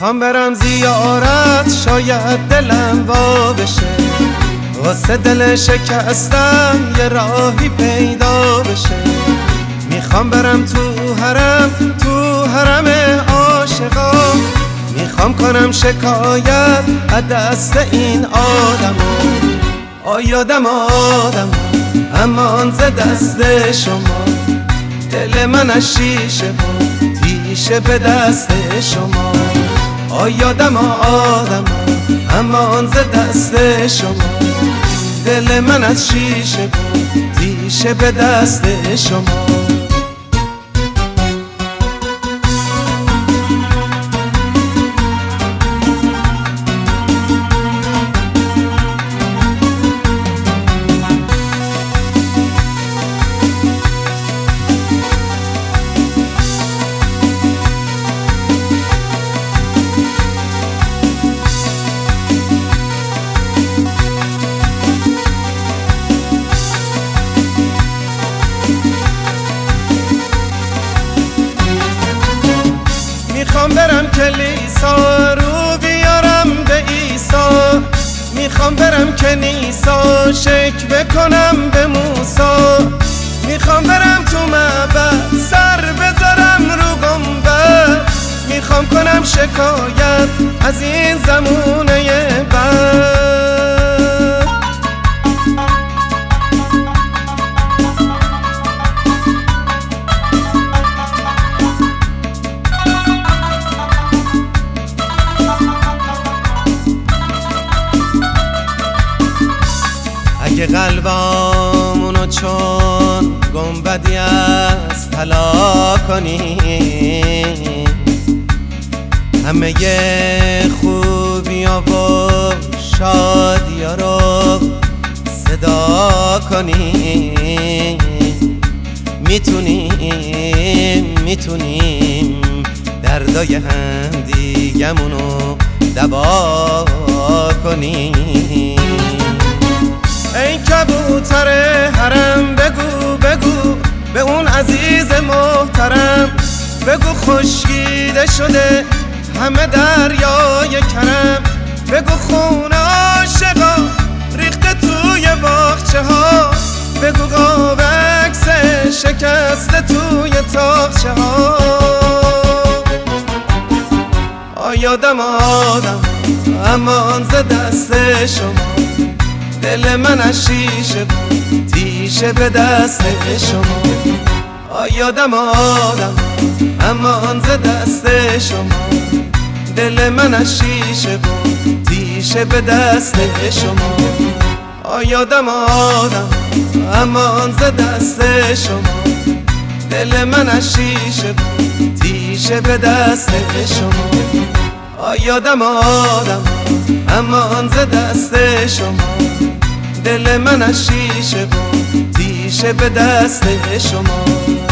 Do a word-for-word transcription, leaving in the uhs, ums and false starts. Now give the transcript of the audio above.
میخوام برم زیارت شاید دلم وا بشه، واسه دل شکستم یه راهی پیدا بشه. میخوام برم تو حرم، تو حرم عاشقا، میخوام کنم شکایت از دست این آدما. آیادم آدم امان ز دست شما، دل من از شیشه و تیشه به دست شما. آیادم آدم امان ز دست شما، دل من از شیشه و تیشه به دست شما. میخوام برم کلیسا رو بیارم به عیسی، میخوام برم کنیسا شک بکنم به موسی. میخوام برم تو معبد سر بذارم رو گنبد، میخوام کنم شکایت از این زمونه بد. اگه قلبامونو چون گنبدی از طلا کنیم، همه خوبیا و شادیا رو صدا کنیم، میتونیم میتونیم دردای هم دیگمونو دوا کنیم. ای کبوتر حرم بگو بگو به اون عزیز محترم، بگو خشکیده شده همه دریای کرم، بگو خون عاشقا ریخته توی باغچه ها، بگو قاب عکس شکسته توی تاقچه ها. آیادم آدم امان ز دست شما، دل من از شیشه و تیشه به دست شما. آیادم آدم امان ز دست شما، دل من از شیشه و تیشه به دست شما. آیادم آدم امان ز دست شما، دل من از شیشه و تیشه به دست شما. آیادم آدم امان ز دست شما، دل من از شیشه و تیشه به دست شما.